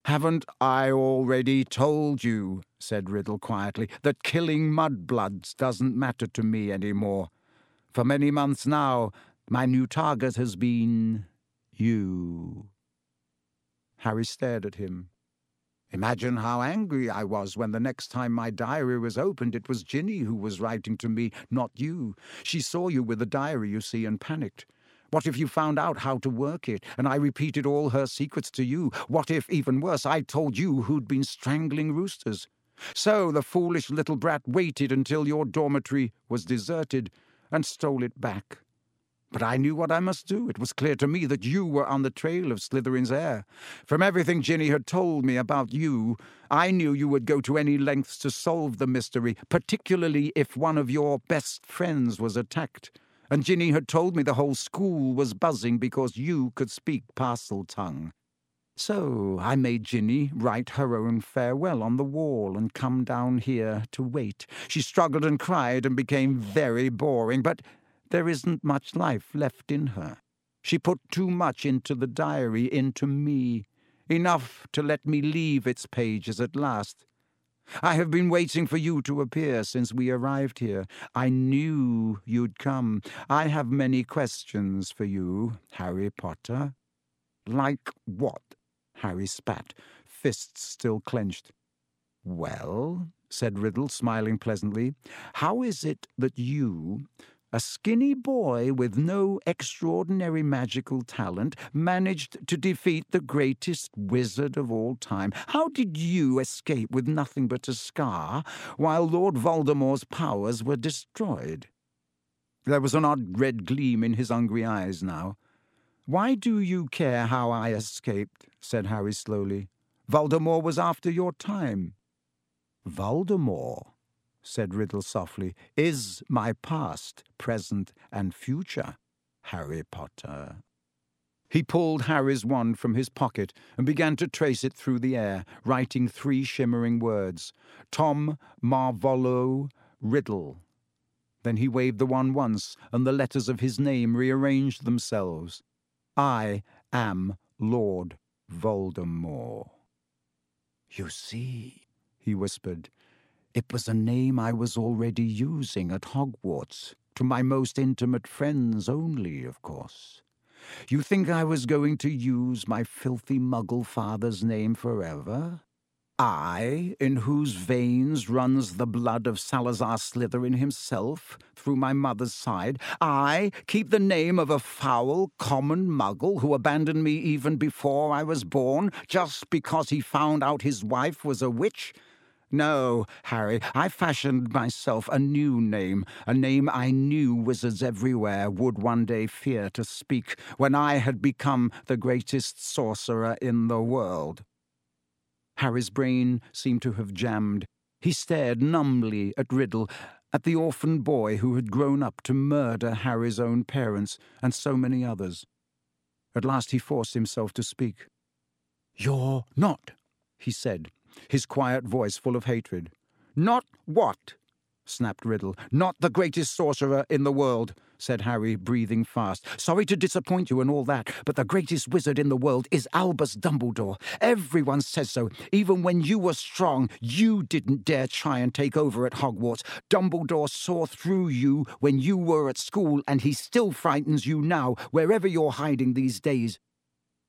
"Haven't I already told you," said Riddle quietly, "that killing mudbloods doesn't matter to me anymore? For many months now, my new target has been you." Harry stared at him. Imagine how angry I was when the next time my diary was opened it was Ginny who was writing to me, not you. She saw you with the diary, you see, and panicked. What if you found out how to work it, and I repeated all her secrets to you? What if, even worse, I told you who'd been strangling roosters? So the foolish little brat waited until your dormitory was deserted and stole it back. But I knew what I must do. It was clear to me that you were on the trail of Slytherin's heir. From everything Ginny had told me about you, I knew you would go to any lengths to solve the mystery, particularly if one of your best friends was attacked. And Ginny had told me the whole school was buzzing because you could speak Parseltongue. So I made Ginny write her own farewell on the wall and come down here to wait. She struggled and cried and became very boring, but there isn't much life left in her. She put too much into the diary, into me, enough to let me leave its pages at last. I have been waiting for you to appear since we arrived here. I knew you'd come. I have many questions for you, Harry Potter." "Like what?" Harry spat, fists still clenched. "Well," said Riddle, smiling pleasantly, "how is it that you, a skinny boy with no extraordinary magical talent, managed to defeat the greatest wizard of all time? How did you escape with nothing but a scar, while Lord Voldemort's powers were destroyed?" There was an odd red gleam in his hungry eyes now. "Why do you care how I escaped?" said Harry slowly. "Voldemort was after your time." "Voldemort," said Riddle softly, "is my past, present, and future, Harry Potter." He pulled Harry's wand from his pocket and began to trace it through the air, writing 3 shimmering words: Tom Marvolo Riddle. Then he waved the wand once, and the letters of his name rearranged themselves. "I am Lord Voldemort." "You see," he whispered, "it was a name I was already using at Hogwarts, to my most intimate friends only, of course. You think I was going to use my filthy Muggle father's name forever? I, in whose veins runs the blood of Salazar Slytherin himself, through my mother's side, I keep the name of a foul, common Muggle who abandoned me even before I was born, just because he found out his wife was a witch? No, Harry, I fashioned myself a new name, a name I knew wizards everywhere would one day fear to speak, when I had become the greatest sorcerer in the world." Harry's brain seemed to have jammed. He stared numbly at Riddle, at the orphan boy who had grown up to murder Harry's own parents and so many others. At last he forced himself to speak. "You're not," he said, his quiet voice full of hatred. "Not what?" snapped Riddle. "Not the greatest sorcerer in the world," said Harry, breathing fast. "Sorry to disappoint you and all that, but the greatest wizard in the world is Albus Dumbledore. Everyone says so. Even when you were strong, you didn't dare try and take over at Hogwarts. Dumbledore saw through you when you were at school, and he still frightens you now, wherever you're hiding these days.